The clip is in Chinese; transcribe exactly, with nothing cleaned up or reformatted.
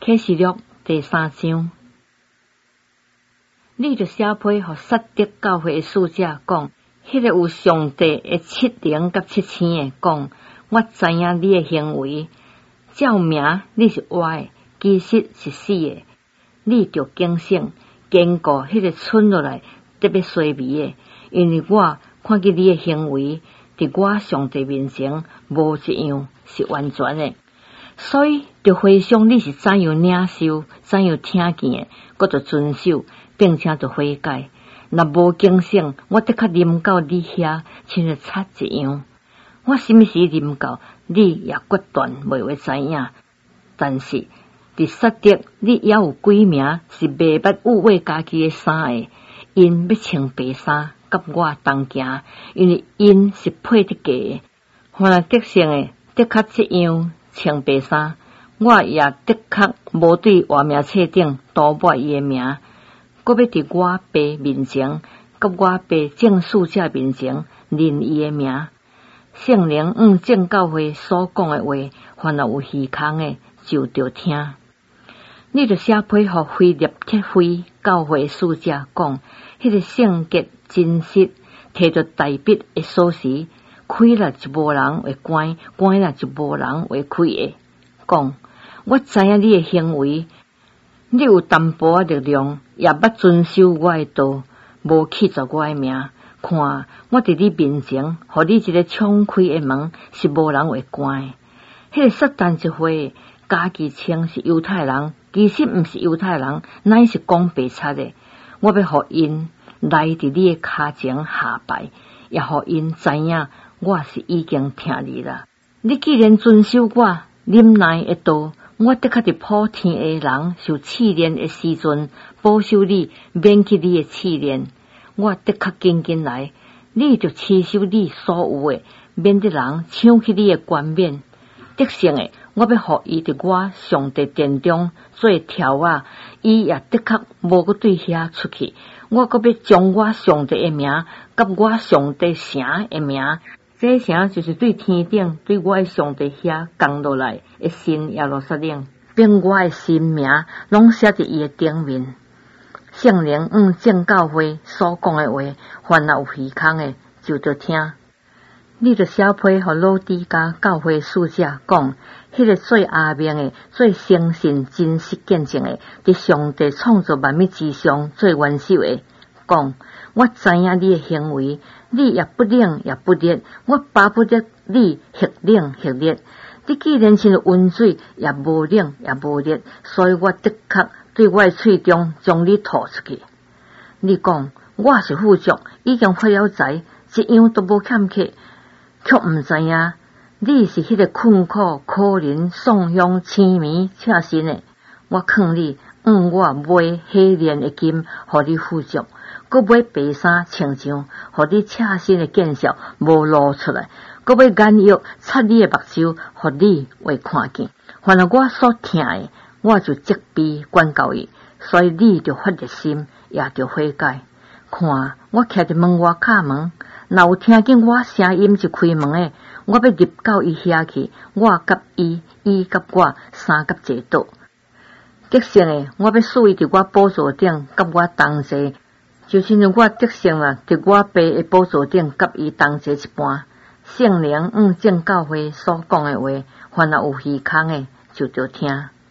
启示录第三章，你就写批互撒狄教会的使者讲，迄、那个有上帝的七灵甲七星的讲，我知影你的行为，照名你是活的，其实是死的。你着警醒，坚固迄个剩落来特别衰微的，因为我看见你的行为，伫我上帝面前无一样是完全的。所以，着回想你是怎样领受、怎样听见的，搁着遵守，并且着悔改。若无警醒，我的确临到你遐，亲像贼一样。我什么时临到，你也决断袂会知影。但是，伫撒狄，你也有几名是袂捌有为家己的衫的，因要穿白衫，甲我同行，因为因是配得价的。凡得胜的，的确这样。穿白衫，我也的确无对活名册顶涂抹伊的名，搁要伫我爸面前，甲我爸正使者面前认伊的名。圣灵按正教会所讲的话，凡若有耳孔的，就着听。你着写批互腓立铁灰教会使者讲，迄、那个圣洁真实，摕着大笔的锁匙。开了就无人会关，关了就无人会开的。讲，我知影你的行为，你有淡薄仔力量，也捌遵守我的道，无弃绝我的名。看，我伫你面前，互你一个敞开的门，是无人会关的。迄、那个撒旦一会，家己称是犹太人，其实毋是犹太人，乃是讲白贼的。我要互因来伫你的骹前下拜，也互因知影。我是已经听你啦。你既然遵守我忍耐的道，我的确伫普天的人受试炼的时阵，保守你，免去你的试炼。我的确紧紧来，你就持守你所有的，免得人抢去你的冠冕。得胜的，我要互伊伫我上帝殿中做条啊，伊也的确无搁对遐出去。我搁要将我上帝的名，甲我上帝城的名。这城就是对天顶、对我的上帝遐降落来的新耶路撒冷，并我的新名拢写伫伊的顶面。圣灵按正教会所讲的话，凡若有耳孔的，就着听。你着写批互老底嘉教会使者讲，迄、那个最阿明的、最诚信、真实见证的，伫上帝创造万物之上最元首的，讲，我知影你的行为。你也不冷也不热，我巴不得你或冷或热。你既然像温水，也无冷也无热，所以我的确对我的喙中将你吐出去。你讲我是富足，已经发了财，一样都无欠缺，却毋知影你是迄个困苦可怜丧香凄迷赤心的。我劝你按我买黑炼的金，互你富足。搁买白衫穿上，互你赤身的见效无露出来；搁买眼药擦你的目睭，互你会看见。凡是我所听的，我就责备管教伊。所以你着发热心，也着悔改。看，我徛伫门外敲门，若有听见我声音就开门的，我要入到伊遐去。我甲伊，伊甲我，三甲坐倒。得胜的，我要使伊伫我宝座顶，甲我同坐。就亲像我得胜啦，伫我爸的宝座顶，甲伊同坐一般。圣灵按正教会所讲的话，凡若有耳孔的，就着听。